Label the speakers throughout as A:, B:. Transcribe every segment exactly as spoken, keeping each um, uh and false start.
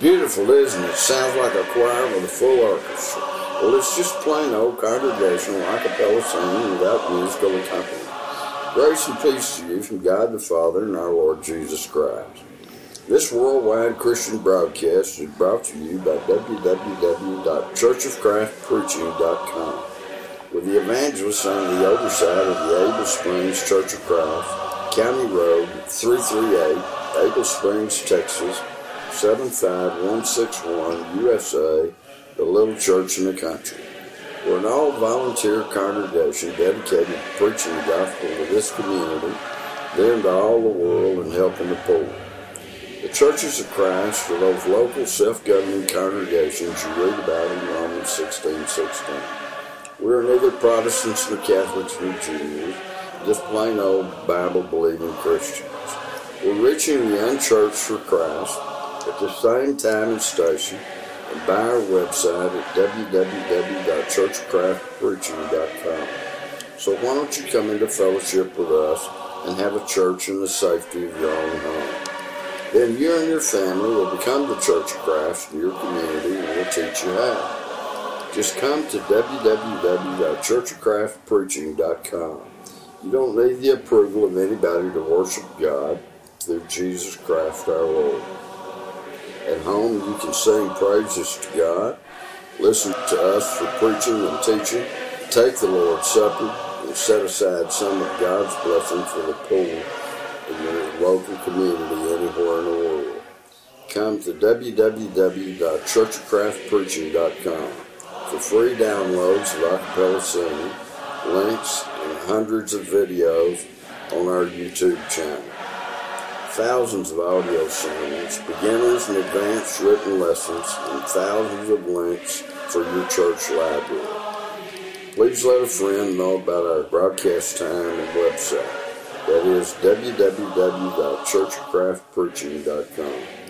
A: Beautiful, isn't it? Sounds like a choir with a full orchestra. Well, it's just plain old congregational a cappella singing without musical accompaniment. Grace and peace to you from God the Father and our Lord Jesus Christ. This worldwide Christian broadcast is brought to you by w w w dot church of christ preaching dot com, with the evangelists on the oversight of the Able Springs Church of Christ, County Road three thirty-eight, Able Springs, Texas, seven five one six one, U S A, the little church in the country. We're an all-volunteer congregation dedicated to preaching the gospel to this community, then to all the world, and helping the poor. The churches of Christ are those local self-governing congregations you read about in Romans sixteen sixteen. We're neither Protestants nor Catholics nor Jews, just plain old Bible-believing Christians. We're reaching the unchurched for Christ at the same time and station, and by our website at w w w dot church of christ preaching dot com. So why don't you come into fellowship with us and have a church in the safety of your own home? Then you and your family will become the Church of Christ in your community, and we'll teach you how. Just come to w w w dot church of christ preaching dot com. You don't need the approval of anybody to worship God through Jesus Christ our Lord. At home, you can sing praises to God, listen to us for preaching and teaching, take the Lord's Supper, and set aside some of God's blessing for the poor in your local community anywhere in the world. Come to w w w dot church of christ preaching dot com for free downloads of a cappella singing, links, and hundreds of videos on our YouTube channel. Thousands of audio sermons, beginners and advanced written lessons, and thousands of links for your church library. Please let a friend know about our broadcast time and website. That is w w w dot church of christ preaching dot com.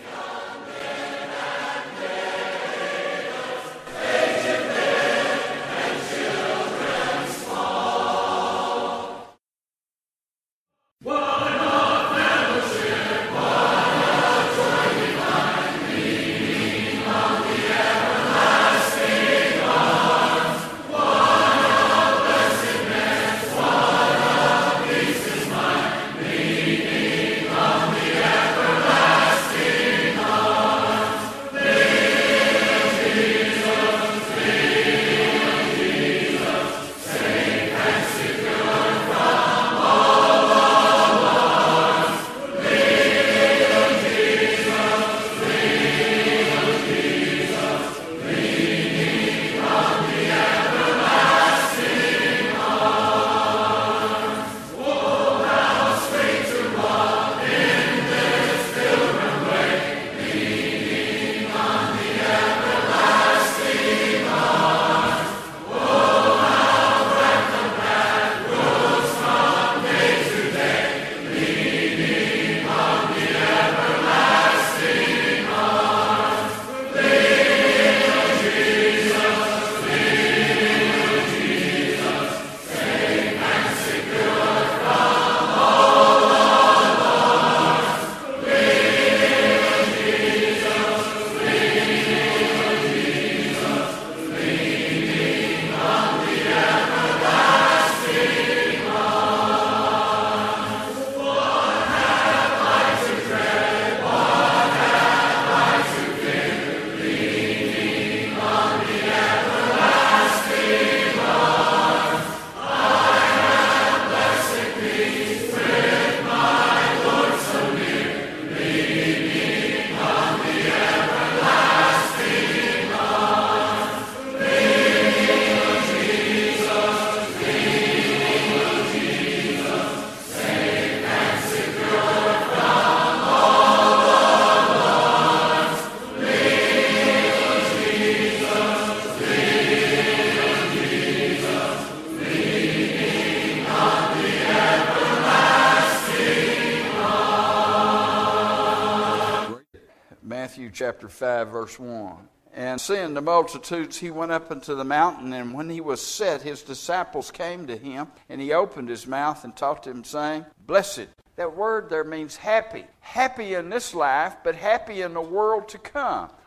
A: Matthew chapter five, verse one. And seeing the multitudes, he went up into the mountain, and when he was set, his disciples came to him, and he opened his mouth and taught them, saying, Blessed. That word there means happy. Happy in this life, but happy in the world to come.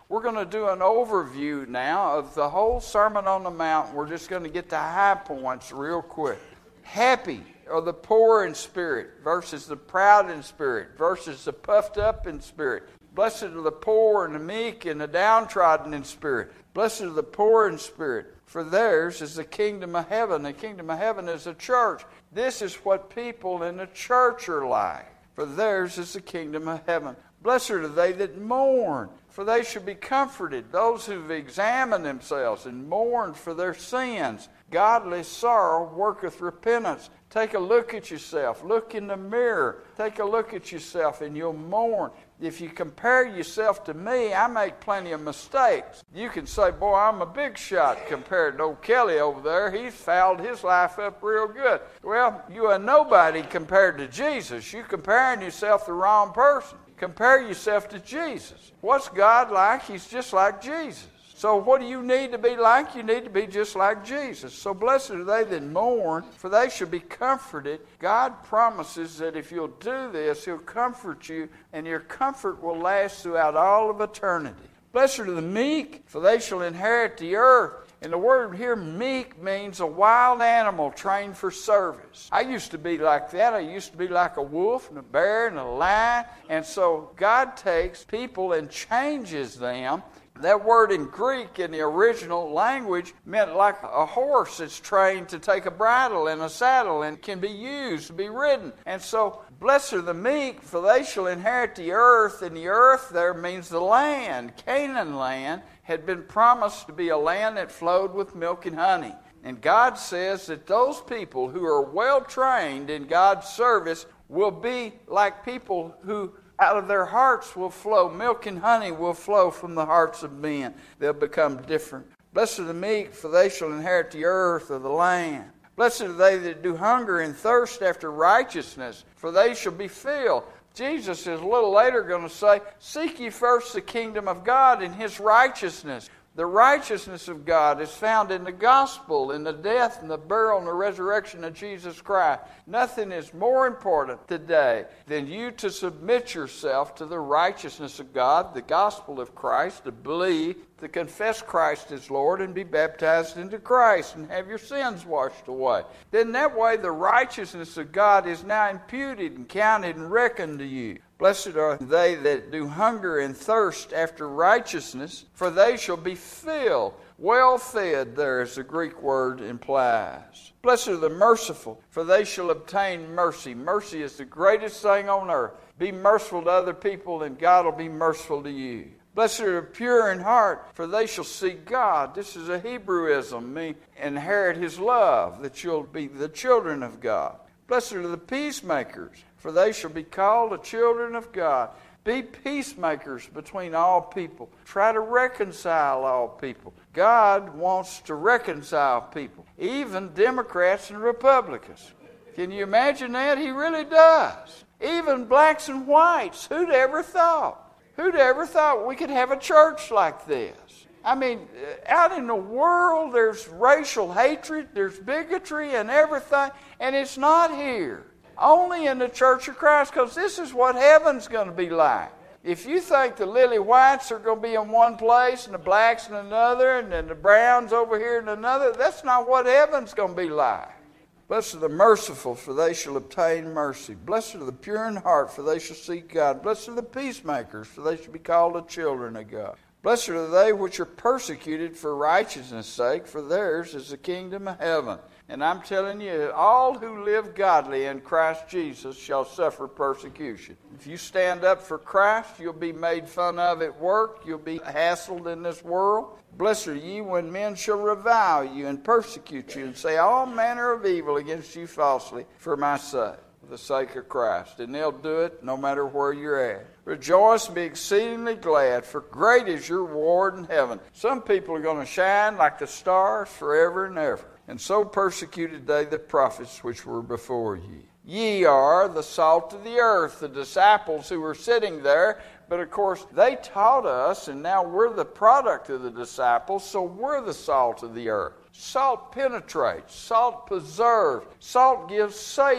B: We're going to do an overview now of the whole Sermon on the Mount. We're just going to get the high points real quick. Happy are the poor in spirit versus the proud in spirit versus the puffed up in spirit. Blessed are the poor and the meek and the downtrodden in spirit. Blessed are the poor in spirit, for theirs is the kingdom of heaven. The kingdom of heaven is the church. This is what people in the church are like. For theirs is the kingdom of heaven. Blessed are they that mourn, for they shall be comforted. Those who've examined themselves and mourned for their sins. Godly sorrow worketh repentance. Take a look at yourself. Look in the mirror. Take a look at yourself and you'll mourn. If you compare yourself to me, I make plenty of mistakes. You can say, boy, I'm a big shot compared to old Kelly over there. He's fouled his life up real good. Well, you are nobody compared to Jesus. You're comparing yourself to the wrong person. Compare yourself to Jesus. What's God like? He's just like Jesus. So what do you need to be like? You need to be just like Jesus. So blessed are they that mourn, for they shall be comforted. God promises that if you'll do this, He'll comfort you, and your comfort will last throughout all of eternity. Blessed are the meek, for they shall inherit the earth. And the word here, meek, means a wild animal trained for service. I used to be like that. I used to be like a wolf and a bear and a lion. And so God takes people and changes them. That word in Greek in the original language meant like a horse that's trained to take a bridle and a saddle and can be used to be ridden. And so, blessed are the meek, for they shall inherit the earth. And the earth there means the land. Canaan land had been promised to be a land that flowed with milk and honey. And God says that those people who are well trained in God's service will be like people who out of their hearts will flow, milk and honey will flow from the hearts of men. They'll become different. Blessed are the meek, for they shall inherit the earth or the land. Blessed are they that do hunger and thirst after righteousness, for they shall be filled. Jesus is a little later going to say, seek ye first the kingdom of God and His righteousness. The righteousness of God is found in the gospel, in the death and the burial and the resurrection of Jesus Christ. Nothing is more important today than you to submit yourself to the righteousness of God, the gospel of Christ, to believe, to confess Christ as Lord and be baptized into Christ and have your sins washed away. Then that way the righteousness of God is now imputed and counted and reckoned to you. Blessed are they that do hunger and thirst after righteousness, for they shall be filled. Well fed, there as the Greek word implies. Blessed are the merciful, for they shall obtain mercy. Mercy is the greatest thing on earth. Be merciful to other people, and God will be merciful to you. Blessed are the pure in heart, for they shall see God. This is a Hebrewism, mean inherit His love, that you'll be the children of God. Blessed are the peacemakers, for they shall be called the children of God. Be peacemakers between all people. Try to reconcile all people. God wants to reconcile people, even Democrats and Republicans. Can you imagine that? He really does. Even blacks and whites. Who'd ever thought? Who'd ever thought we could have a church like this? I mean, out in the world, there's racial hatred, there's bigotry and everything, and it's not here. Only in the Church of Christ, because this is what heaven's going to be like. If you think the lily whites are going to be in one place and the blacks in another and then the browns over here in another, that's not what heaven's going to be like. Blessed are the merciful, for they shall obtain mercy. Blessed are the pure in heart, for they shall see God. Blessed are the peacemakers, for they shall be called the children of God. Blessed are they which are persecuted for righteousness' sake, for theirs is the kingdom of heaven. And I'm telling you, all who live godly in Christ Jesus shall suffer persecution. If you stand up for Christ, you'll be made fun of at work. You'll be hassled in this world. Blessed are ye when men shall revile you and persecute you and say all manner of evil against you falsely for my sake, for the sake of Christ. And they'll do it no matter where you're at. Rejoice and be exceedingly glad, for great is your reward in heaven. Some people are going to shine like the stars forever and ever. And so persecuted they the prophets which were before ye. Ye are the salt of the earth, the disciples who were sitting there. But of course, they taught us, and now we're the product of the disciples, so we're the salt of the earth. Salt penetrates. Salt preserves. Salt gives savor.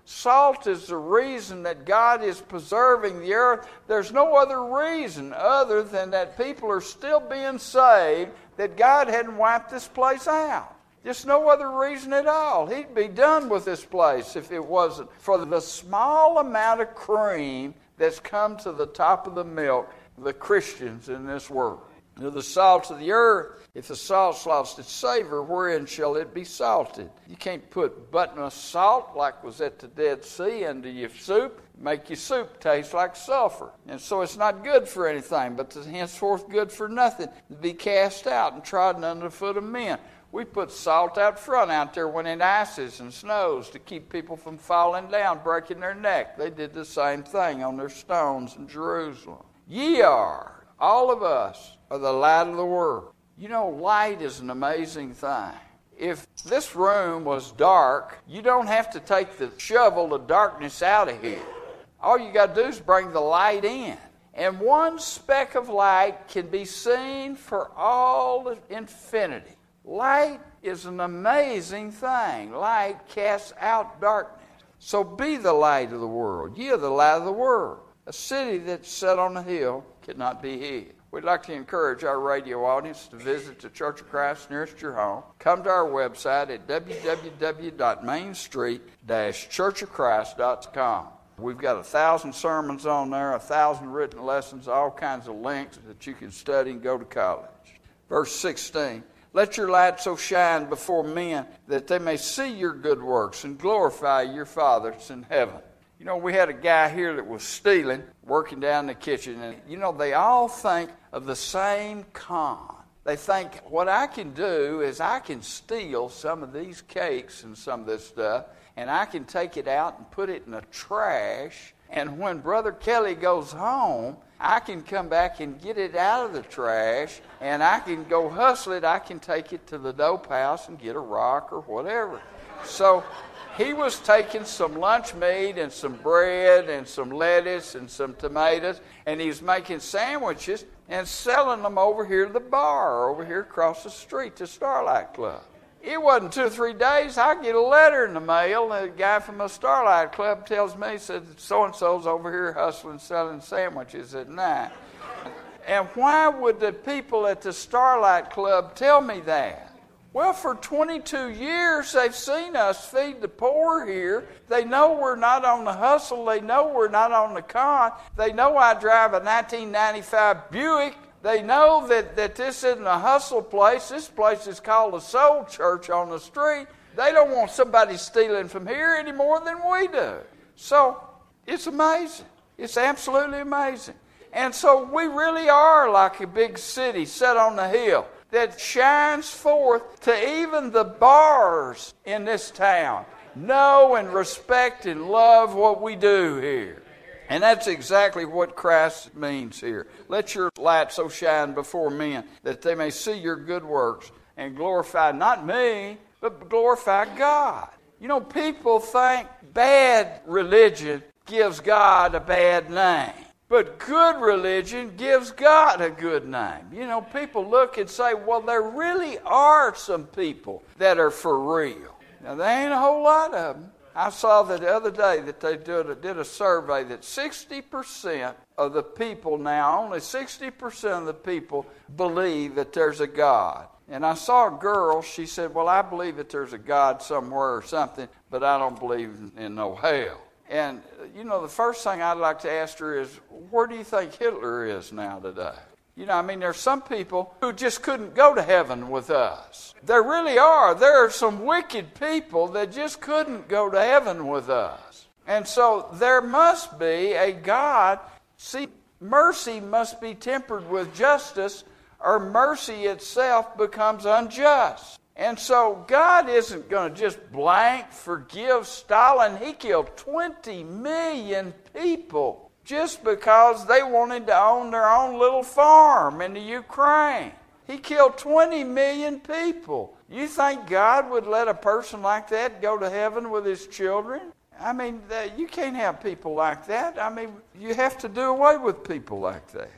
B: Salt is the reason that God is preserving the earth. There's no other reason other than that people are still being saved, that God hadn't wiped this place out. Just no other reason at all. He'd be done with this place if it wasn't for the small amount of cream that's come to the top of the milk, the Christians in this world. You're the salt of the earth. If the salt's lost its savor, wherein shall it be salted? You can't put buttonless salt like was at the Dead Sea into your soup. Make your soup taste like sulfur. And so it's not good for anything, but it's henceforth good for nothing, to be cast out and trodden under the foot of men. We put salt out front out there when it ices and snows to keep people from falling down, breaking their neck. They did the same thing on their stones in Jerusalem. Ye are, all of us, are the light of the world. You know, light is an amazing thing. If this room was dark, you don't have to take the shovel of darkness out of here. All you got to do is bring the light in. And one speck of light can be seen for all of infinity. Light is an amazing thing. Light casts out darkness. So be the light of the world. Ye are the light of the world. A city that's set on a hill cannot be hid. We'd like to encourage our radio audience to visit the Church of Christ nearest your home. Come to our website at w w w dot main street dash church of christ dot com. We've got a thousand sermons on there, a thousand written lessons, all kinds of links that you can study and go to college. Verse sixteen. Let your light so shine before men that they may see your good works and glorify your Father that's in heaven. You know, we had a guy here that was stealing, working down the kitchen, and, you know, they all think of the same con. They think, what I can do is I can steal some of these cakes and some of this stuff, and I can take it out and put it in the trash, and when Brother Kelly goes home, I can come back and get it out of the trash, and I can go hustle it. I can take it to the dope house and get a rock or whatever. So he was taking some lunch meat and some bread and some lettuce and some tomatoes, and he was making sandwiches and selling them over here to the bar, over here across the street to Starlight Club. It wasn't two or three days, I get a letter in the mail. A guy from the Starlight Club tells me, he said, so-and-so's over here hustling, selling sandwiches at night. And why would the people at the Starlight Club tell me that? Well, for twenty-two years, they've seen us feed the poor here. They know we're not on the hustle. They know we're not on the con. They know I drive a nineteen ninety-five Buick. They know that, that this isn't a hustle place. This place is called a soul church on the street. They don't want somebody stealing from here any more than we do. So it's amazing. It's absolutely amazing. And so we really are like a big city set on the hill that shines forth to even the bars in this town. Know and respect and love what we do here. And that's exactly what Christ means here. Let your light so shine before men that they may see your good works and glorify not me, but glorify God. You know, people think bad religion gives God a bad name. But good religion gives God a good name. You know, people look and say, well, there really are some people that are for real. Now, there ain't a whole lot of them. I saw that the other day that they did a, did a survey that sixty percent of the people now, only sixty percent of the people believe that there's a God. And I saw a girl, she said, well, I believe that there's a God somewhere or something, but I don't believe in no hell. And, you know, the first thing I'd like to ask her is, where do you think Hitler is now today? You know, I mean, there's some people who just couldn't go to heaven with us. There really are. There are some wicked people that just couldn't go to heaven with us. And so there must be a God. See, mercy must be tempered with justice, or mercy itself becomes unjust. And so God isn't going to just blank forgive Stalin. He killed twenty million people just because they wanted to own their own little farm in the Ukraine. He killed twenty million people. You think God would let a person like that go to heaven with his children? I mean, you can't have people like that. I mean, you have to do away with people like that.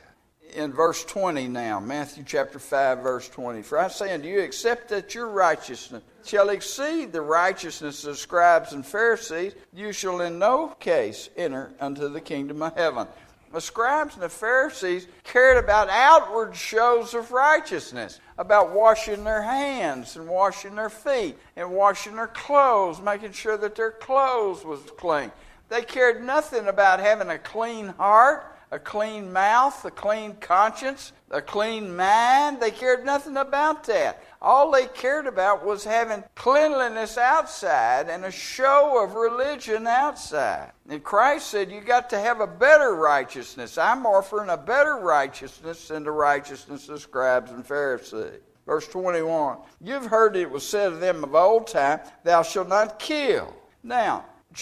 B: in verse twenty now, Matthew chapter five, verse twenty. For I say unto you, except that your righteousness shall exceed the righteousness of scribes and Pharisees, you shall in no case enter unto the kingdom of heaven. The scribes and the Pharisees cared about outward shows of righteousness, about washing their hands and washing their feet and washing their clothes, making sure that their clothes was clean. They cared nothing about having a clean heart, a clean mouth, a clean conscience, a clean mind. They cared nothing about that. All they cared about was having cleanliness outside and a show of religion outside. And Christ said, you got to have a better righteousness. I'm offering a better righteousness than the righteousness of scribes and Pharisees. Verse twenty-one, you've heard it was said of them of old time, thou shalt not kill. Now,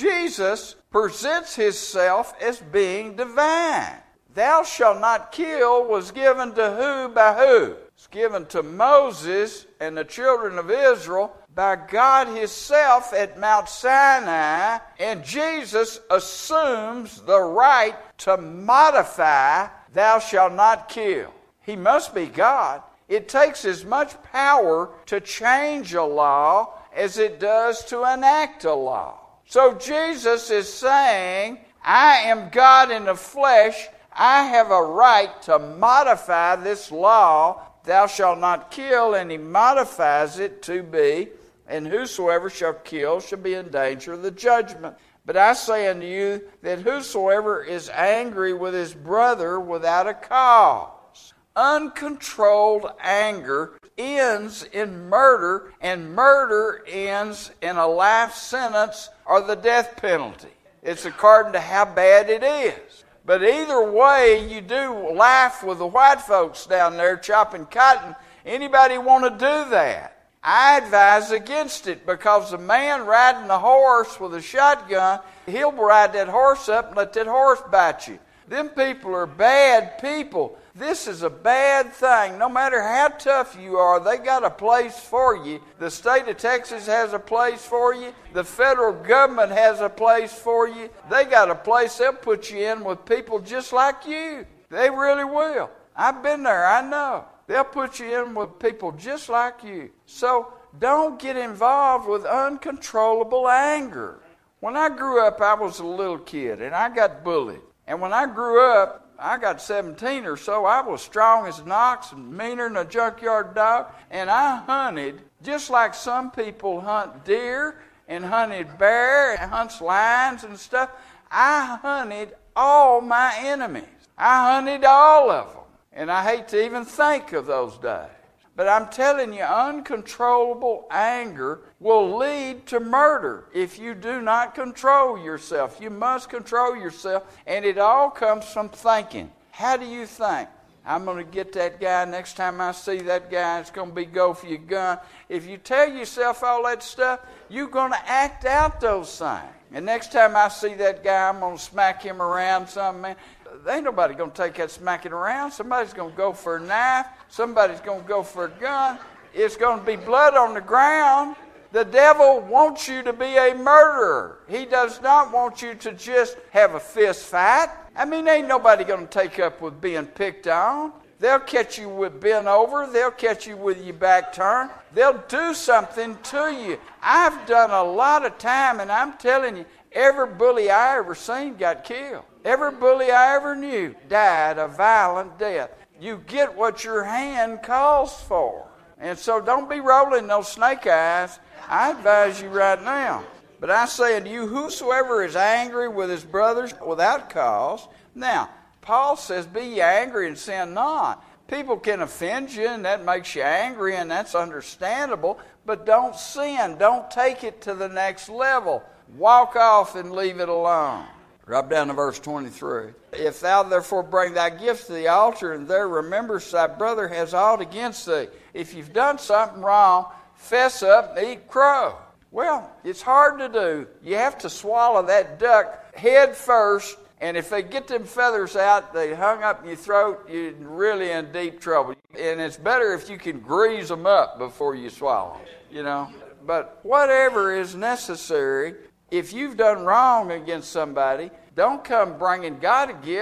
B: Jesus presents himself as being divine. Thou shalt not kill was given to who by who? It's given to Moses and the children of Israel by God himself at Mount Sinai, and Jesus assumes the right to modify thou shalt not kill. He must be God. It takes as much power to change a law as it does to enact a law. So Jesus is saying, I am God in the flesh. I have a right to modify this law, thou shalt not kill, and he modifies it to be, and whosoever shall kill shall be in danger of the judgment. But I say unto you that whosoever is angry with his brother without a cause, uncontrolled anger ends in murder, and murder ends in a life sentence or the death penalty. It's according to how bad it is. But either way, you do life with the white folks down there chopping cotton. Anybody want to do that? I advise against it, because the man riding the horse with a shotgun, he'll ride that horse up and let that horse bite you. Them people are bad people. This is a bad thing. No matter how tough you are, they got a place for you. The state of Texas has a place for you. The federal government has a place for you. They got a place they'll put you in with people just like you. They really will. I've been there. I know. They'll put you in with people just like you. So don't get involved with uncontrollable anger. When I grew up, I was a little kid, and I got bullied. And when I grew up, I got seventeen or so, I was strong as an ox and meaner than a junkyard dog. And I hunted just like some people hunt deer and hunted bear and hunts lions and stuff. I hunted all my enemies. I hunted all of them. And I hate to even think of those days. But I'm telling you, uncontrollable anger will lead to murder if you do not control yourself. You must control yourself, and it all comes from thinking. How do you think? I'm going to get that guy. Next time I see that guy, it's going to be go for your gun. If you tell yourself all that stuff, you're going to act out those things. And next time I see that guy, I'm going to smack him around something, man. There ain't nobody going to take that smacking around. Somebody's going to go for a knife. Somebody's going to go for a gun. It's going to be blood on the ground. The devil wants you to be a murderer. He does not want you to just have a fist fight. I mean, ain't nobody going to take up with being picked on. They'll catch you with bent over. They'll catch you with your back turned. They'll do something to you. I've done a lot of time, and I'm telling you, every bully I ever seen got killed. Every bully I ever knew died a violent death. You get what your hand calls for. And so don't be rolling those snake eyes. I advise you right now. But I say unto you, whosoever is angry with his brothers without cause. Now, Paul says, be ye angry and sin not. People can offend you, and that makes you angry, and that's understandable. But don't sin. Don't take it to the next level. Walk off and leave it alone. Drop down to verse twenty-three. If thou therefore bring thy gift to the altar, and there rememberest thy brother has aught against thee. If you've done something wrong, fess up and eat crow. Well, it's hard to do. You have to swallow that duck head first, and if they get them feathers out, they hung up in your throat, you're really in deep trouble. And it's better if you can grease them up before you swallow, you know. But whatever is necessary, if you've done wrong against somebody, don't come bringing God a gift.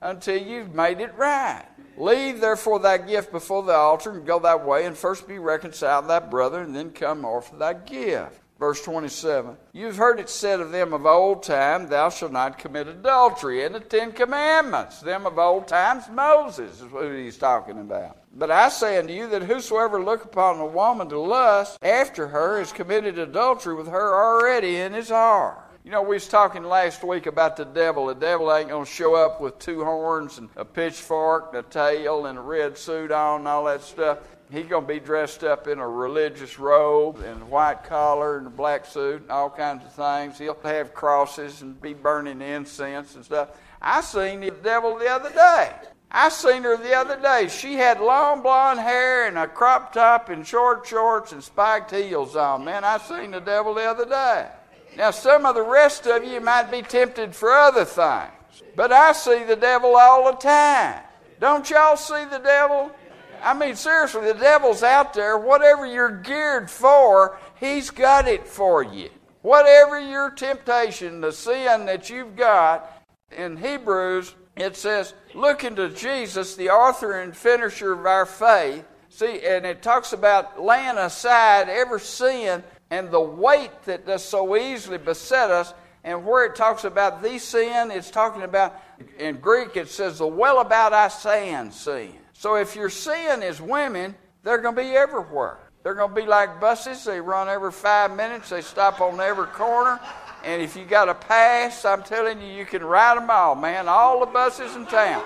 B: until you've made it right. Leave therefore thy gift before the altar, and go thy way, and first be reconciled to thy brother, and then come offer thy gift. Verse twenty-seven, you've heard it said of them of old time, thou shalt not commit adultery. And the Ten Commandments, them of old times, Moses is who he's talking about. But I say unto you that whosoever look upon a woman to lust after her has committed adultery with her already in his heart. You know, we was talking last week about the devil. The devil ain't going to show up with two horns and a pitchfork and a tail and a red suit on and all that stuff. He's going to be dressed up in a religious robe and a white collar and a black suit and all kinds of things. He'll have crosses and be burning incense and stuff. I seen the devil the other day. I seen her the other day. She had long blonde hair and a crop top and short shorts and spiked heels on. Man, I seen the devil the other day. Now, some of the rest of you might be tempted for other things, but I see the devil all the time. Don't y'all see the devil? I mean, seriously, the devil's out there. Whatever you're geared for, he's got it for you. Whatever your temptation, the sin that you've got, in Hebrews, it says, look into Jesus, the author and finisher of our faith. See, and it talks about laying aside every sin and the weight that does so easily beset us. And where it talks about the sin, it's talking about, in Greek, it says the well about I saying sin. So if your sin is women, they're going to be everywhere. They're going to be like buses. They run every five minutes. They stop on every corner. And if you got a pass, I'm telling you, you can ride them all, man. All the buses in town.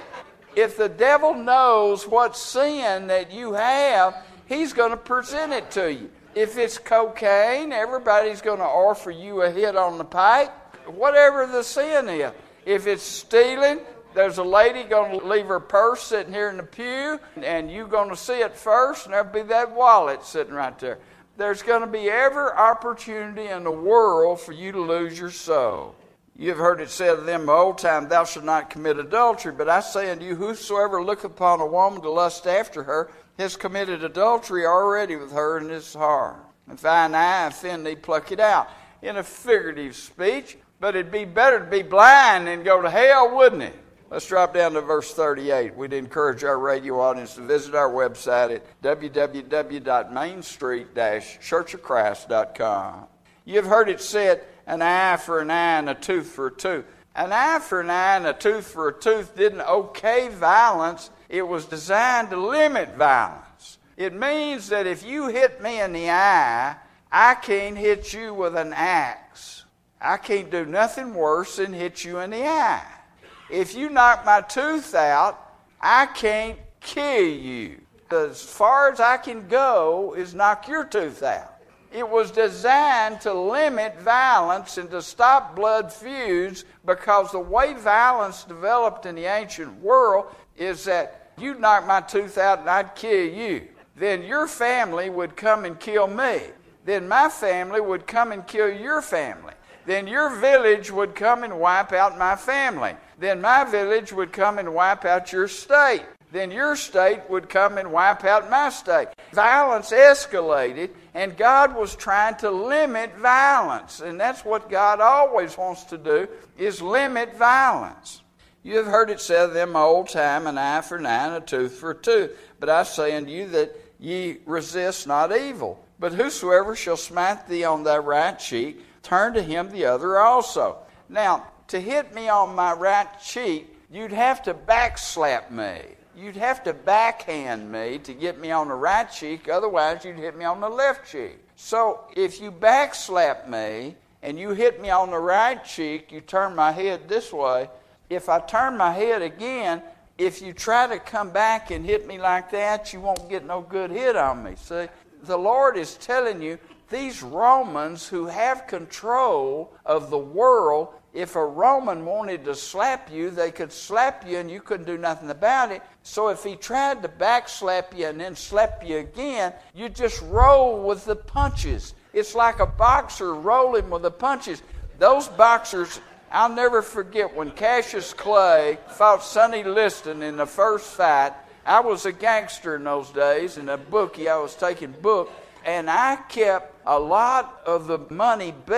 B: If the devil knows what sin that you have, he's going to present it to you. If it's cocaine, everybody's going to offer you a hit on the pipe. Whatever the sin is. If it's stealing, there's a lady going to leave her purse sitting here in the pew, and you're going to see it first, and there'll be that wallet sitting right there. There's going to be every opportunity in the world for you to lose your soul. You have heard it said of them of old time, thou shalt not commit adultery. But I say unto you, whosoever looketh upon a woman to lust after her has committed adultery already with her in his heart. If thine eye offend thee, pluck it out. In a figurative speech, but it'd be better to be blind than go to hell, wouldn't it? Let's drop down to verse thirty-eight. We'd encourage our radio audience to visit our website at w w w dot main street dash church of christ dot com. You've heard it said, an eye for an eye and a tooth for a tooth. An eye for an eye and a tooth for a tooth didn't okay violence. It was designed to limit violence. It means that if you hit me in the eye, I can't hit you with an axe. I can't do nothing worse than hit you in the eye. If you knock my tooth out, I can't kill you. As far as I can go is knock your tooth out. It was designed to limit violence and to stop blood feuds, because the way violence developed in the ancient world is that you knock my tooth out and I'd kill you. Then your family would come and kill me. Then my family would come and kill your family. Then your village would come and wipe out my family. Then my village would come and wipe out your state. Then your state would come and wipe out my state. Violence escalated, and God was trying to limit violence. And that's what God always wants to do, is limit violence. You have heard it said of them old time, an eye for an eye and a tooth for a tooth. But I say unto you that ye resist not evil. But whosoever shall smite thee on thy right cheek, turn to him the other also. Now, to hit me on my right cheek, you'd have to backslap me. You'd have to backhand me to get me on the right cheek. Otherwise, you'd hit me on the left cheek. So, if you backslap me and you hit me on the right cheek, you turn my head this way. If I turn my head again, if you try to come back and hit me like that, you won't get no good hit on me. See, the Lord is telling you, these Romans who have control of the world, if a Roman wanted to slap you, they could slap you and you couldn't do nothing about it. So if he tried to backslap you and then slap you again, you just roll with the punches. It's like a boxer rolling with the punches. Those boxers, I'll never forget when Cassius Clay fought Sonny Liston in the first fight. I was a gangster in those days, and a bookie, I was taking book, and I kept a lot of the money bet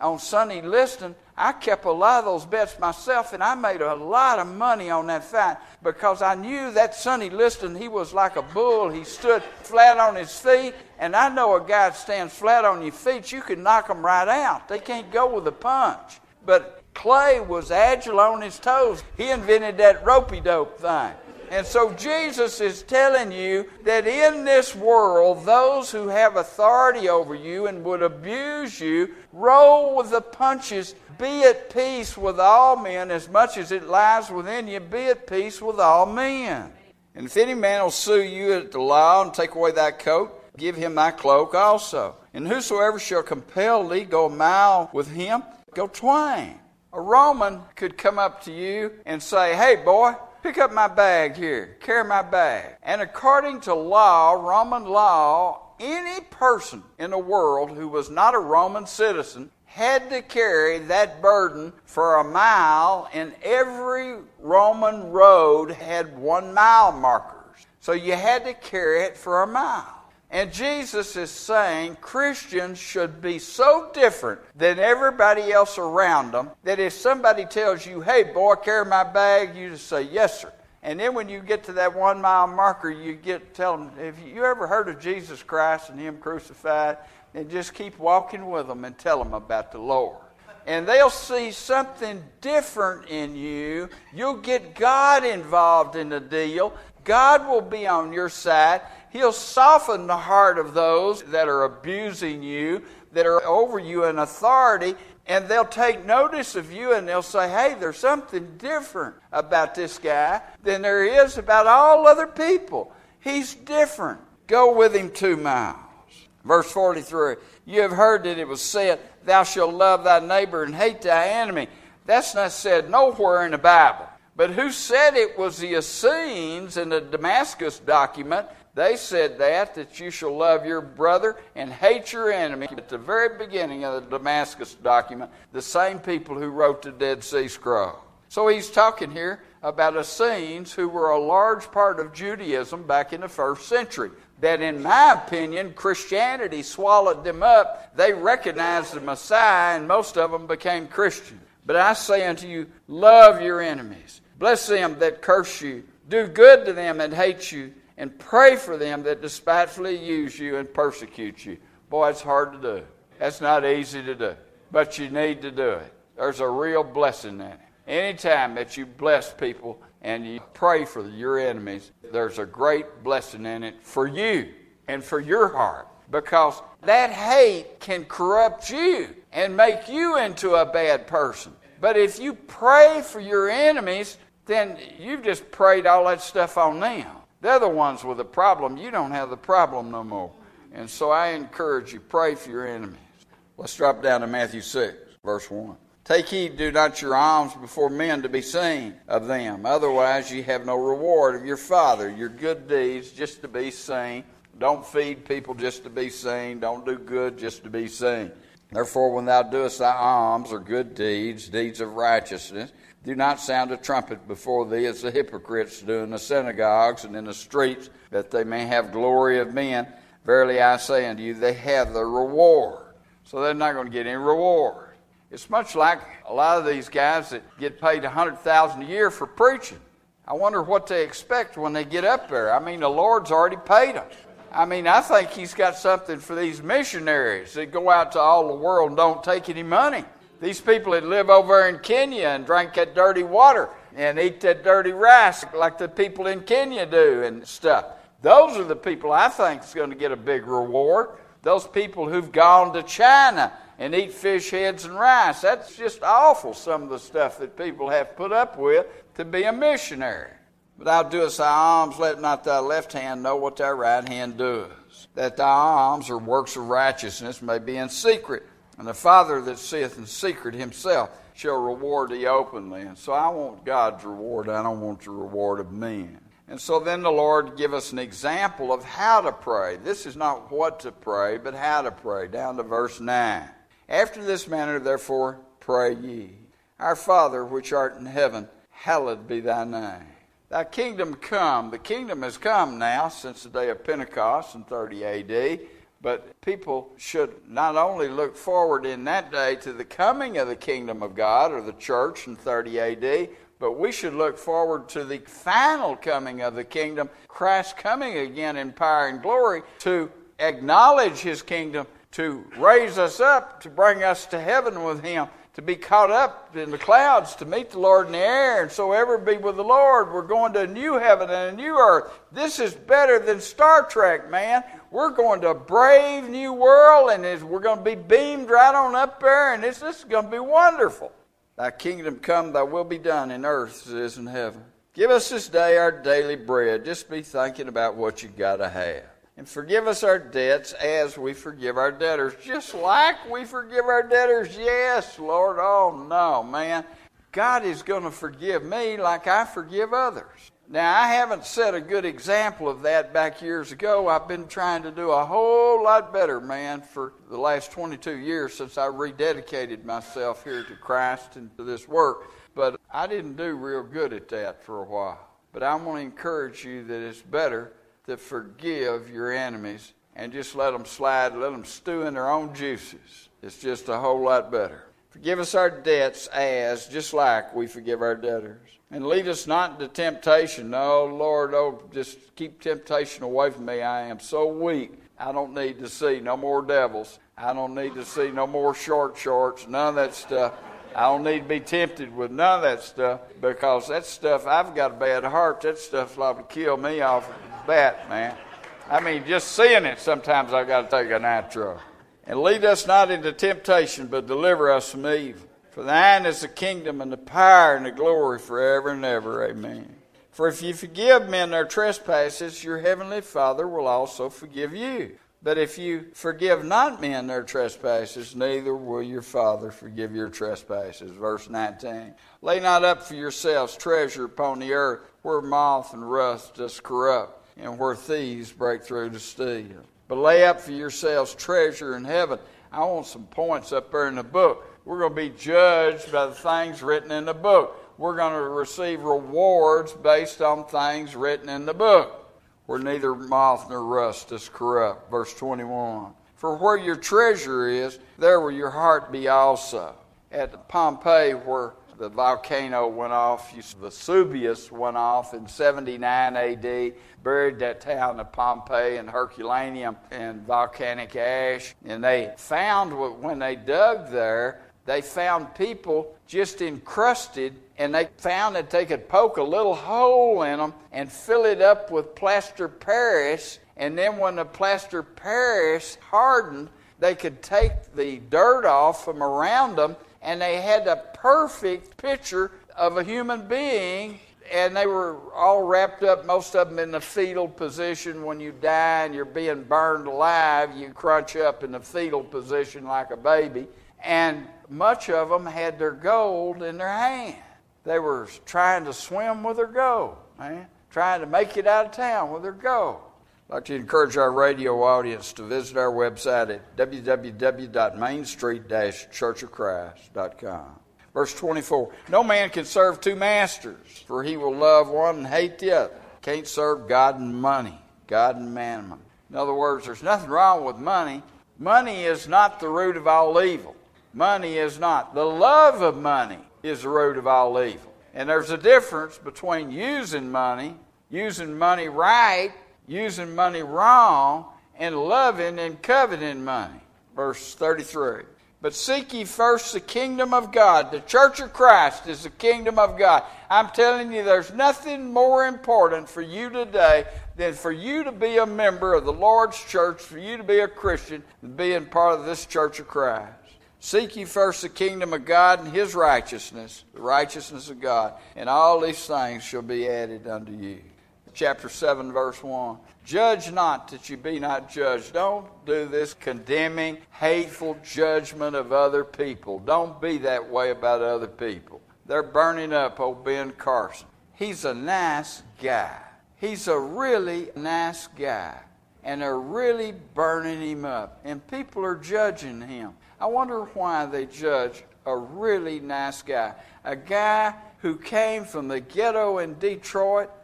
B: on Sonny Liston, I kept a lot of those bets myself, and I made a lot of money on that fight because I knew that Sonny Liston, he was like a bull. He stood flat on his feet, and I know a guy that stands flat on your feet, you can knock them right out. They can't go with a punch. But Clay was agile on his toes. He invented that ropey-dope thing. And so Jesus is telling you that in this world, those who have authority over you and would abuse you, roll with the punches. Be at peace with all men as much as it lies within you. Be at peace with all men. And if any man will sue you at the law and take away thy coat, give him thy cloak also. And whosoever shall compel thee, go a mile with him, go twain. A Roman could come up to you and say, hey, boy, pick up my bag here. Carry my bag. And according to law, Roman law, any person in the world who was not a Roman citizen had to carry that burden for a mile, and every Roman road had one mile markers. So you had to carry it for a mile. And Jesus is saying Christians should be so different than everybody else around them that if somebody tells you, hey, boy, carry my bag, you just say, yes, sir. And then when you get to that one mile marker, you get tell them, have you ever heard of Jesus Christ and Him crucified? And just keep walking with them and tell them about the Lord. And they'll see something different in you. You'll get God involved in the deal. God will be on your side. He'll soften the heart of those that are abusing you, that are over you in authority, and they'll take notice of you and they'll say, hey, there's something different about this guy than there is about all other people. He's different. Go with him two miles. Verse forty-three, you have heard that it was said, thou shalt love thy neighbor and hate thy enemy. That's not said nowhere in the Bible. But who said it was the Essenes in the Damascus document? They said that, that you shall love your brother and hate your enemy. At the very beginning of the Damascus document, the same people who wrote the Dead Sea Scroll. So he's talking here about Essenes who were a large part of Judaism back in the first century. That in my opinion, Christianity swallowed them up. They recognized the Messiah and most of them became Christians. But I say unto you, love your enemies. Bless them that curse you. Do good to them that hate you. And pray for them that despitefully use you and persecute you. Boy, it's hard to do. That's not easy to do. But you need to do it. There's a real blessing in it. Anytime that you bless people and you pray for your enemies, there's a great blessing in it for you and for your heart. Because that hate can corrupt you and make you into a bad person. But if you pray for your enemies, then you've just prayed all that stuff on them. They're the ones with the problem. You don't have the problem no more. And so I encourage you, pray for your enemies. Let's drop down to Matthew six, verse one. Take heed, do not your alms before men to be seen of them. Otherwise ye have no reward of your Father. Your good deeds just to be seen. Don't feed people just to be seen. Don't do good just to be seen. Therefore, when thou doest thy alms or good deeds, deeds of righteousness, do not sound a trumpet before thee as the hypocrites do in the synagogues and in the streets, that they may have glory of men. Verily I say unto you, they have their reward. So they're not going to get any reward. It's much like a lot of these guys that get paid one hundred thousand dollars a year for preaching. I wonder what they expect when they get up there. I mean, the Lord's already paid them. I mean, I think He's got something for these missionaries that go out to all the world and don't take any money. These people that live over in Kenya and drink that dirty water and eat that dirty rice like the people in Kenya do and stuff. Those are the people I think is going to get a big reward. Those people who've gone to China and eat fish heads and rice. That's just awful, some of the stuff that people have put up with to be a missionary. But thou doest thy alms, let not thy left hand know what thy right hand doeth. That thy alms or works of righteousness may be in secret. And the Father that seeth in secret Himself shall reward thee openly. And so I want God's reward. I don't want the reward of men. And so then the Lord give us an example of how to pray. This is not what to pray, but how to pray. Down to verse nine. After this manner, therefore, pray ye. Our Father, which art in heaven, hallowed be thy name. Thy kingdom come. The kingdom has come now since the day of Pentecost in thirty A D. But people should not only look forward in that day to the coming of the kingdom of God or the church in thirty A D, but we should look forward to the final coming of the kingdom, Christ coming again in power and glory to acknowledge his kingdom, to raise us up, to bring us to heaven with him, to be caught up in the clouds, to meet the Lord in the air, and so ever be with the Lord. We're going to a new heaven and a new earth. This is better than Star Trek, man. We're going to a brave new world, and we're going to be beamed right on up there, and this, this is going to be wonderful. Thy kingdom come, thy will be done in earth as it is in heaven. Give us this day our daily bread. Just be thinking about what you got to have. And forgive us our debts as we forgive our debtors. Just like we forgive our debtors. Yes, Lord. Oh, no, man. God is going to forgive me like I forgive others. Now, I haven't set a good example of that back years ago. I've been trying to do a whole lot better, man, for the last twenty-two years since I rededicated myself here to Christ and to this work. But I didn't do real good at that for a while. But I want to encourage you that it's better to forgive your enemies and just let them slide, let them stew in their own juices. It's just a whole lot better. Forgive us our debts as, just like we forgive our debtors. And lead us not into temptation. No, Lord, oh, just keep temptation away from me. I am so weak. I don't need to see no more devils. I don't need to see no more short shorts, none of that stuff. I don't need to be tempted with none of that stuff, because that stuff, I've got a bad heart. That stuff's liable to kill me off the bat, man. I mean, just seeing it, sometimes I've got to take a nitro. And lead us not into temptation, but deliver us from evil. For thine is the kingdom and the power and the glory forever and ever. Amen. For if you forgive men their trespasses, your heavenly Father will also forgive you. But if you forgive not men their trespasses, neither will your Father forgive your trespasses. Verse nineteen. Lay not up for yourselves treasure upon the earth, where moth and rust does corrupt, and where thieves break through to steal. But lay up for yourselves treasure in heaven. I want some points up there in the book. We're going to be judged by the things written in the book. We're going to receive rewards based on things written in the book, where neither moth nor rust is corrupt. Verse twenty-one. For where your treasure is, there will your heart be also. At Pompeii, where the volcano went off, Vesuvius went off in seventy-nine A D, buried that town of Pompeii in Herculaneum and volcanic ash. And they found, when they dug there, they found people just encrusted, and they found that they could poke a little hole in them and fill it up with plaster Paris. And then when the plaster Paris hardened, they could take the dirt off from around them, and they had a perfect picture of a human being. And they were all wrapped up, most of them in the fetal position. When you die and you're being burned alive, you crunch up in the fetal position like a baby. And much of them had their gold in their hand. They were trying to swim with their gold, man. Trying to make it out of town with their gold. I'd like to encourage our radio audience to visit our website at w w w dot main street dash church of christ dot com. Verse twenty-four. No man can serve two masters, for he will love one and hate the other. Can't serve God and money, God and mammon. In other words, there's nothing wrong with money. Money is not the root of all evil. Money is not. The love of money is the root of all evil. And there's a difference between using money, using money right, using money wrong, and loving and coveting money. Verse thirty-three. But seek ye first the kingdom of God. The church of Christ is the kingdom of God. I'm telling you, there's nothing more important for you today than for you to be a member of the Lord's church, for you to be a Christian, and being part of this church of Christ. Seek ye first the kingdom of God and his righteousness, the righteousness of God, and all these things shall be added unto you. Chapter seven, verse one. Judge not that you be not judged. Don't do this condemning, hateful judgment of other people. Don't be that way about other people. They're burning up old Ben Carson. He's a nice guy. He's a really nice guy. And they're really burning him up. And people are judging him. I wonder why they judge a really nice guy. A guy who came from the ghetto in Detroit,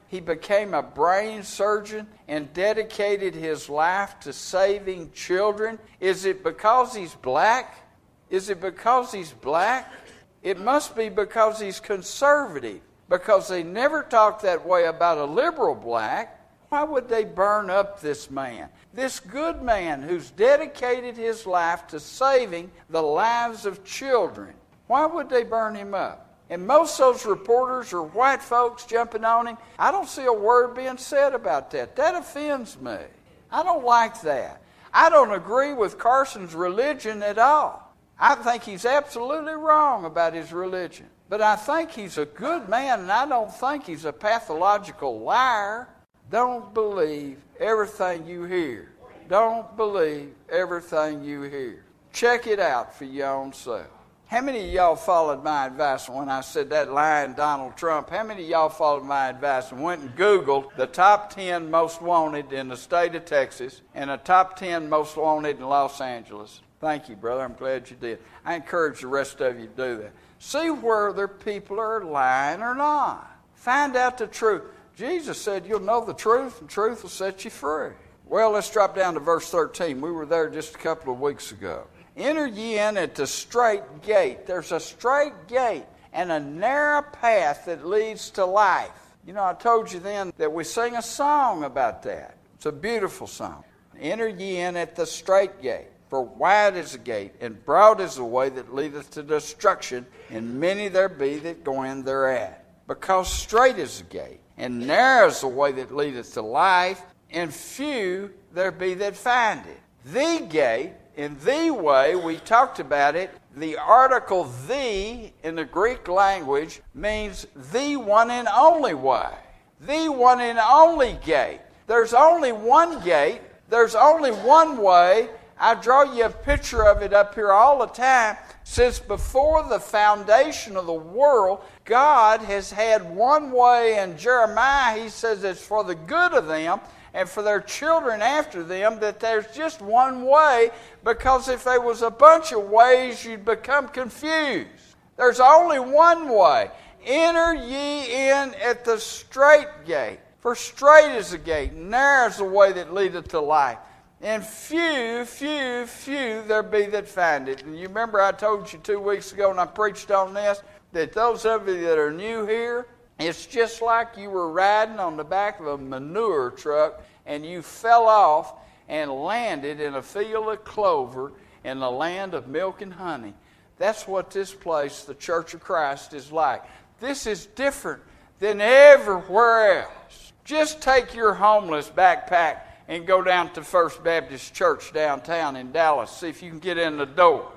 B: He became a brain surgeon and dedicated his life to saving children? Is it because he's black? Is it because he's black? It must be because he's conservative, because they never talk that way about a liberal black. Why would they burn up this man? This good man who's dedicated his life to saving the lives of children. Why would they burn him up? And most of those reporters are white folks jumping on him. I don't see a word being said about that. That offends me. I don't like that. I don't agree with Carson's religion at all. I think he's absolutely wrong about his religion. But I think he's a good man, and I don't think he's a pathological liar. Don't believe everything you hear. Don't believe everything you hear. Check it out for your own self. How many of y'all followed my advice when I said that lying Donald Trump? How many of y'all followed my advice and went and Googled the top ten most wanted in the state of Texas and the top ten most wanted in Los Angeles? Thank you, brother. I'm glad you did. I encourage the rest of you to do that. See whether people are lying or not. Find out the truth. Jesus said you'll know the truth, and truth will set you free. Well, let's drop down to verse thirteen. We were there just a couple of weeks ago. Enter ye in at the straight gate. There's a straight gate and a narrow path that leads to life. You know, I told you then that we sing a song about that. It's a beautiful song. Enter ye in at the straight gate. For wide is the gate, and broad is the way that leadeth to destruction, and many there be that go in thereat. Because straight is the gate, and narrow is the way that leadeth to life, and few there be that find it. The gate, in the way, we talked about it, the article the in the Greek language means the one and only way. The one and only gate. There's only one gate. There's only one way. I draw you a picture of it up here all the time. Since before the foundation of the world, God has had one way. In Jeremiah, he says it's for the good of them and for their children after them, that there's just one way, because if there was a bunch of ways, you'd become confused. There's only one way. Enter ye in at the straight gate. For straight is the gate, narrow is the way that leadeth to life. And few, few, few there be that find it. And you remember I told you two weeks ago when I preached on this, that those of you that are new here, it's just like you were riding on the back of a manure truck and you fell off and landed in a field of clover in the land of milk and honey. That's what this place, the Church of Christ, is like. This is different than everywhere else. Just take your homeless backpack and go down to First Baptist Church downtown in Dallas. See if you can get in the door.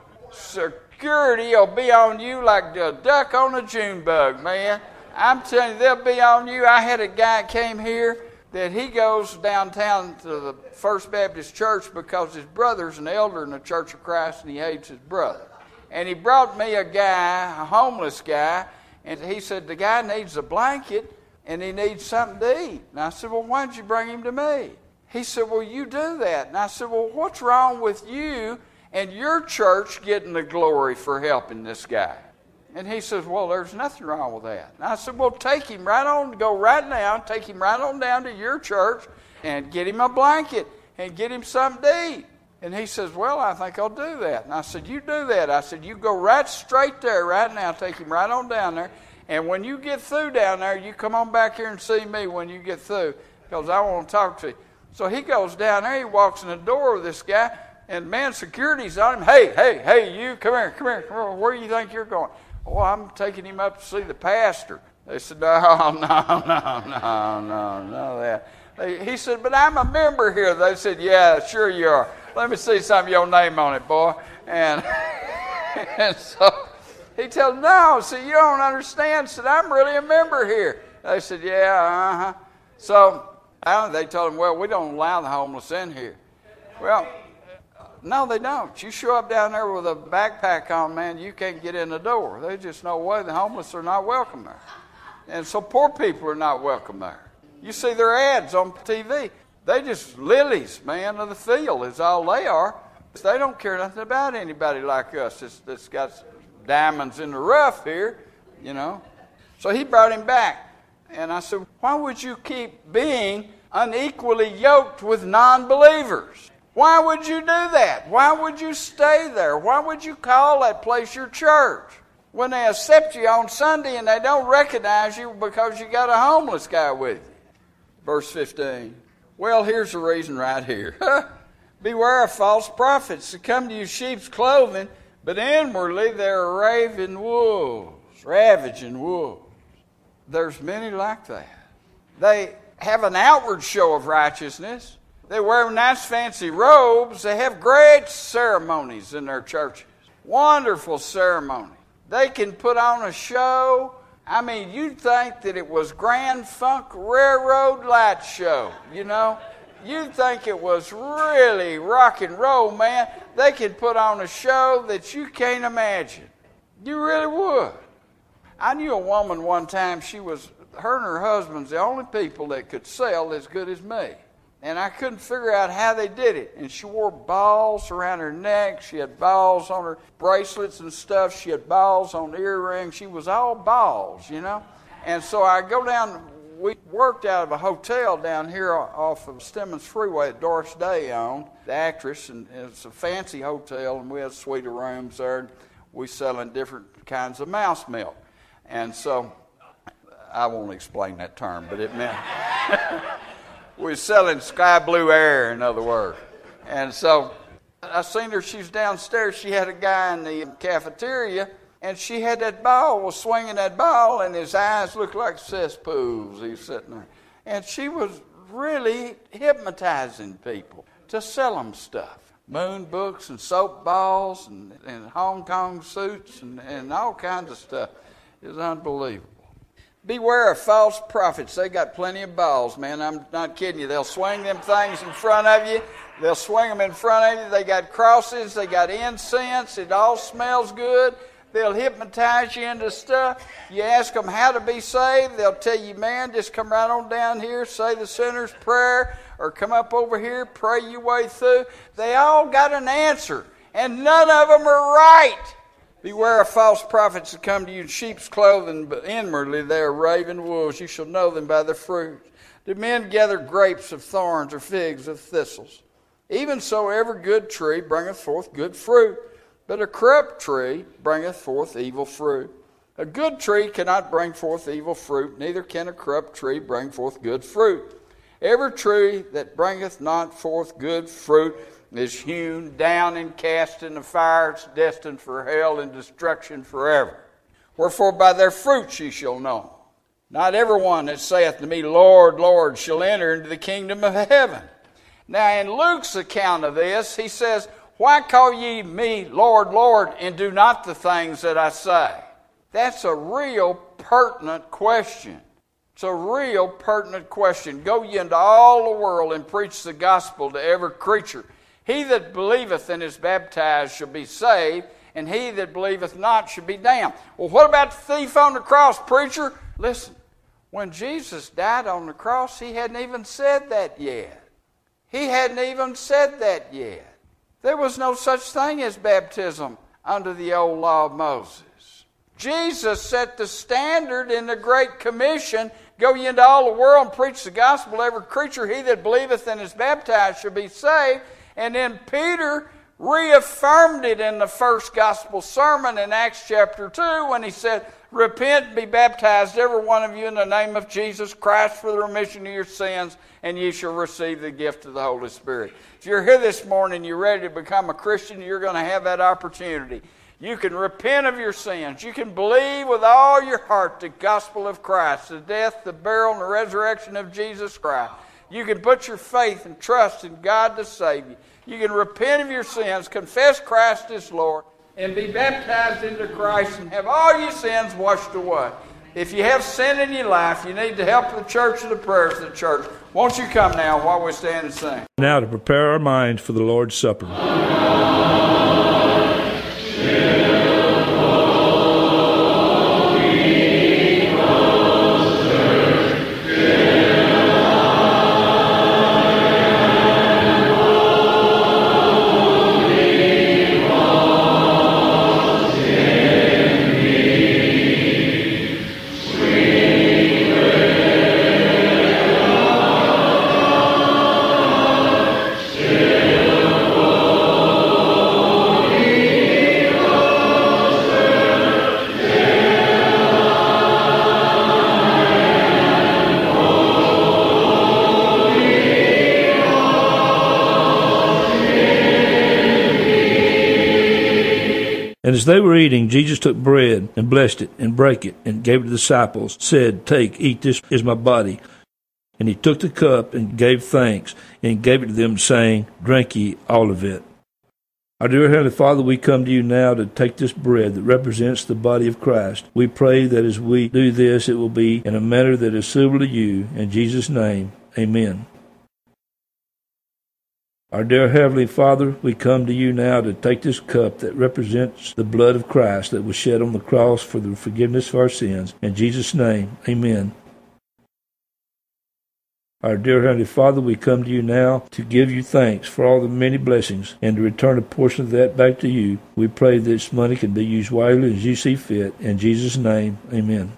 B: Security will be on you like a duck on a June bug, man. I'm telling you, they'll be on you. I had a guy came here that he goes downtown to the First Baptist Church because his brother's an elder in the Church of Christ and he hates his brother. And he brought me a guy, a homeless guy, and he said, the guy needs a blanket and he needs something to eat. And I said, well, why did you bring him to me? He said, well, you do that. And I said, well, what's wrong with you and your church getting the glory for helping this guy? And he says, well, there's nothing wrong with that. And I said, well, take him right on, go right now, take him right on down to your church and get him a blanket and get him something to eat. And he says, well, I think I'll do that. And I said, you do that. I said, you go right straight there right now, take him right on down there. And when you get through down there, you come on back here and see me when you get through, because I want to talk to you. So he goes down there, he walks in the door with this guy, and man, security's on him. Hey, hey, hey, you, come here, come here, come here. Where do you think you're going? Oh, I'm taking him up to see the pastor. They said, no, no, no, no, no, no, that. They, he said, but I'm a member here. They said, yeah, sure you are. Let me see some of your name on it, boy. And, and so he told them, no, see, you don't understand. He said, I'm really a member here. They said, yeah, uh-huh. So I, they told him, well, we don't allow the homeless in here. Well, no, they don't. You show up down there with a backpack on, man, you can't get in the door. There's just no way. The homeless are not welcome there. And so poor people are not welcome there. You see their ads on T V. They just lilies, man, of the field is all they are. They don't care nothing about anybody like us that's, that's got diamonds in the rough here, you know. So he brought him back. And I said, why would you keep being unequally yoked with non-believers? Why would you do that? Why would you stay there? Why would you call that place your church when they accept you on Sunday and they don't recognize you because you got a homeless guy with you? Verse fifteen. Well, here's the reason right here. Beware of false prophets that come to you sheep's clothing, but inwardly they're raving wolves, ravaging wolves. There's many like that. They have an outward show of righteousness. They wear nice fancy robes. They have great ceremonies in their churches. Wonderful ceremony. They can put on a show. I mean, you'd think that it was Grand Funk Railroad Light Show, you know. You'd think it was really rock and roll, man. They can put on a show that you can't imagine. You really would. I knew a woman one time, she was, her and her husband's the only people that could sell as good as me. And I couldn't figure out how they did it. And she wore balls around her neck. She had balls on her bracelets and stuff. She had balls on earrings. She was all balls, you know. And so I go down, we worked out of a hotel down here off of Stemmons Freeway that Doris Day owned, the actress. And it's a fancy hotel, and we had suite of rooms there. We selling different kinds of mouse milk. And so, I won't explain that term, but it meant... we were selling sky blue air, in other words. And so I seen her, she was downstairs. She had a guy in the cafeteria, and she had that ball, was swinging that ball, and his eyes looked like cesspools. He was sitting there. And she was really hypnotizing people to sell them stuff. Moon books and soap balls and, and Hong Kong suits and, and all kinds of stuff. It was unbelievable. Beware of false prophets. They got plenty of balls, man. I'm not kidding you. They'll swing them things in front of you. They'll swing them in front of you. They got crosses. They got incense. It all smells good. They'll hypnotize you into stuff. You ask them how to be saved. They'll tell you, man, just come right on down here, say the sinner's prayer, or come up over here, pray your way through. They all got an answer, and none of them are right. Beware of false prophets that come to you in sheep's clothing, but inwardly they are raven wolves. You shall know them by their fruits. Do men gather grapes of thorns or figs of thistles? Even so every good tree bringeth forth good fruit, but a corrupt tree bringeth forth evil fruit. A good tree cannot bring forth evil fruit, neither can a corrupt tree bring forth good fruit. Every tree that bringeth not forth good fruit is hewn down and cast in the fire. It's destined for hell and destruction forever. Wherefore by their fruits ye shall know. Not every one that saith to me, Lord, Lord, shall enter into the kingdom of heaven. Now in Luke's account of this, he says, why call ye me Lord, Lord, and do not the things that I say? That's a real pertinent question. It's a real pertinent question. Go ye into all the world and preach the gospel to every creature. He that believeth and is baptized shall be saved, and he that believeth not shall be damned. Well, what about the thief on the cross, preacher? Listen, when Jesus died on the cross, he hadn't even said that yet. He hadn't even said that yet. There was no such thing as baptism under the old law of Moses. Jesus set the standard in the Great Commission. Go ye into all the world and preach the gospel to every creature. He that believeth and is baptized shall be saved. And then Peter reaffirmed it in the first gospel sermon in Acts chapter two when he said, repent and be baptized, every one of you, in the name of Jesus Christ for the remission of your sins, and ye shall receive the gift of the Holy Spirit. If you're here this morning, you're ready to become a Christian, you're going to have that opportunity. You can repent of your sins. You can believe with all your heart the gospel of Christ, the death, the burial, and the resurrection of Jesus Christ. You can put your faith and trust in God to save you. You can repent of your sins, confess Christ as Lord, and be baptized into Christ and have all your sins washed away. If you have sin in your life, you need the help of the church and the prayers of the church. Won't you come now while we stand and sing?
C: Now to prepare our minds for the Lord's Supper.
D: Sweet
C: As they were eating, Jesus took bread and blessed it and brake it and gave it to the disciples, said, Take, eat, this is my body. And he took the cup and gave thanks and gave it to them, saying, Drink ye all of it. Our dear Heavenly Father, we come to you now to take this bread that represents the body of Christ. We pray that as we do this, it will be in a manner that is suitable to you. In Jesus' name, amen. Our dear Heavenly Father, we come to you now to take this cup that represents the blood of Christ that was shed on the cross for the forgiveness of our sins. In Jesus' name, amen. Our dear Heavenly Father, we come to you now to give you thanks for all the many blessings and to return a portion of that back to you. We pray that this money can be used wisely as you see fit. In Jesus' name, amen.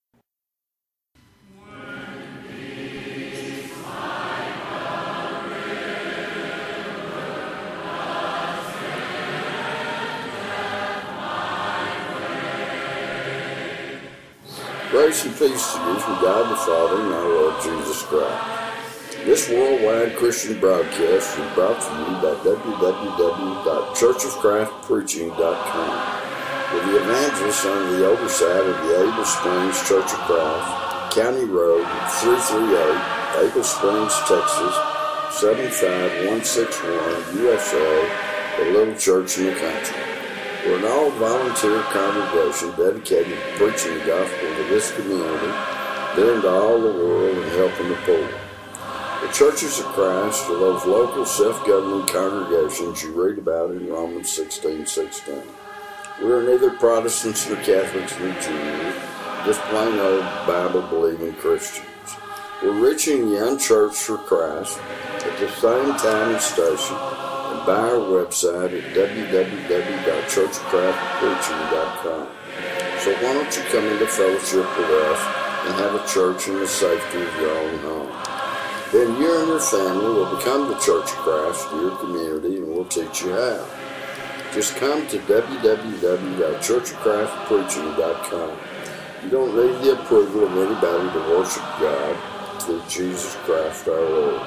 A: Grace and peace to you from God the Father and our Lord Jesus Christ. This worldwide Christian broadcast is brought to you by w w w dot church of christ preaching dot com, with the evangelists under the oversight of the Able Springs Church of Christ, County Road three three eight, Able Springs, Texas, seven five one six one, U S A, a little church in the country. We're an all-volunteer congregation dedicated to preaching the gospel to this community, then to all the world, and helping the poor. The churches of Christ are those local self-governing congregations you read about in Romans sixteen sixteen. We are neither Protestants nor Catholics nor Jews, just plain old Bible-believing Christians. We're reaching the unchurched for Christ at the same time and station, and by our website at w w w dot church of christ preaching dot com. So why don't you come into fellowship with us and have a church in the safety of your own home? Then you and your family will become the Church of Christ to your community, and we'll teach you how. Just come to w w w dot church of christ preaching dot com. You don't need the approval of anybody to worship God through Jesus Christ our Lord.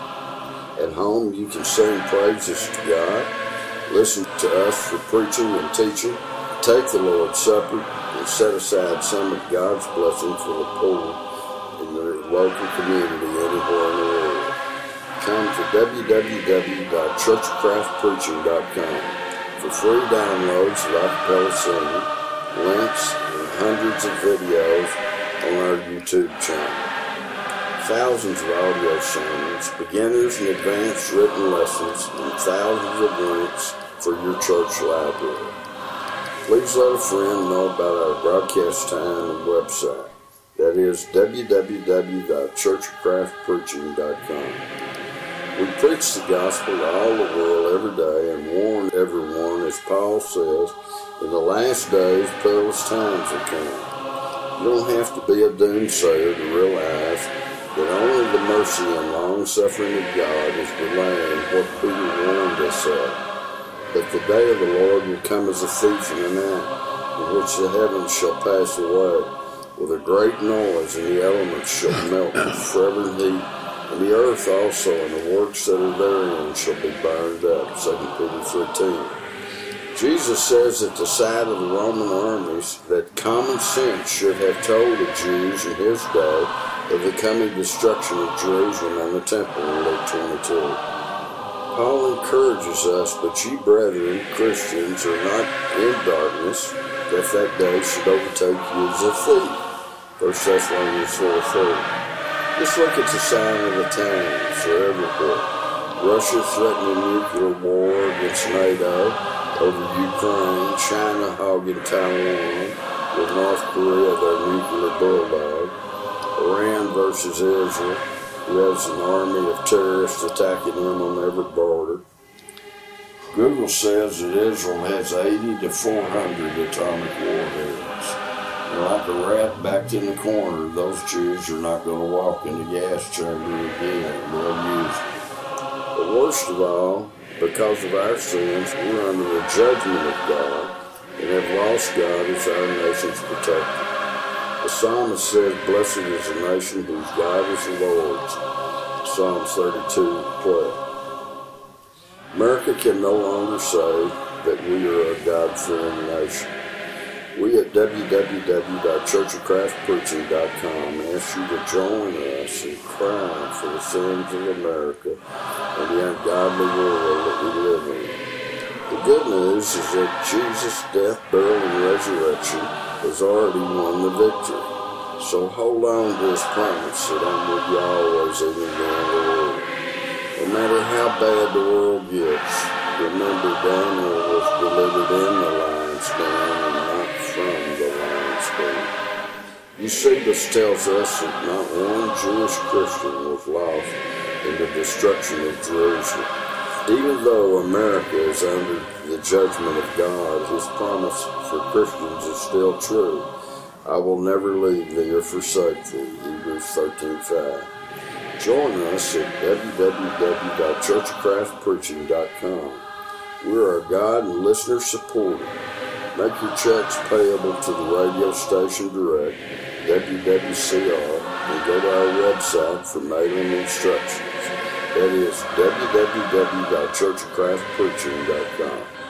A: At home, you can sing praises to God, listen to us for preaching and teaching, take the Lord's Supper, and set aside some of God's blessing for the poor in the local community anywhere in the world. Come to w w w dot church of christ preaching dot com for free downloads of acapella singing, links, and hundreds of videos on our YouTube channel. Thousands of audio sermons, beginners and advanced written lessons, and thousands of links for your church library. Please let a friend know about our broadcast time and website. That is w w w dot church of christ preaching dot com. We preach the gospel to all the world every day and warn everyone, as Paul says, in the last days perilous times are coming. You don't have to be a doomsayer to realize that only the mercy and long-suffering of God is delaying what Peter warned us of. That the day of the Lord will come as a thief in the night, in which the heavens shall pass away, with a great noise, and the elements shall melt with fervent heat, and the earth also and the works that are therein shall be burned up. Second Peter three ten. Jesus says at the sight of the Roman armies that common sense should have told the Jews in his day of the coming destruction of Jerusalem and the temple in Luke twenty-two. Paul encourages us, but ye brethren, Christians, are not in darkness, that that day should overtake you as a thief. First Thessalonians four thirty. Just look at the sign of the times for everywhere. Russia threatening nuclear war against NATO over Ukraine, China hogging Taiwan, with North Korea their nuclear bulldog, Iran versus Israel, who has an army of terrorists attacking them on every border. Google says that Israel has eighty to four hundred atomic warheads. And like a rat backed in the corner, those Jews are not going to walk in the gas chamber again. They'll use it. But worst of all, because of our sins, we're under the judgment of God and have lost God as our nation's protector. The psalmist says, blessed is the nation whose God is the Lord's. Psalms thirty-two twelve. America can no longer say, that we are a God-fearing nation. We at w w w dot church of christ preaching dot com ask you to join us in crying for the sins of America and the ungodly world that we live in. The good news is that Jesus' death, burial, and resurrection has already won the victory. So hold on to his promise that I'm with you always, even to the end of the world. No matter how bad the world gets, remember Daniel was delivered in the lion's den and not from the lion's den. Eusebius tells us that not one Jewish Christian was lost in the destruction of Jerusalem. Even though America is under the judgment of God, his promise for Christians is still true. I will never leave thee or forsake thee, Hebrews thirteen five. Join us at w w w dot church of christ preaching dot com. We are a God and listener supported. Make your checks payable to the radio station direct, W W C R, and go to our website for mailing instructions. That is w w w dot church of christ preaching dot com.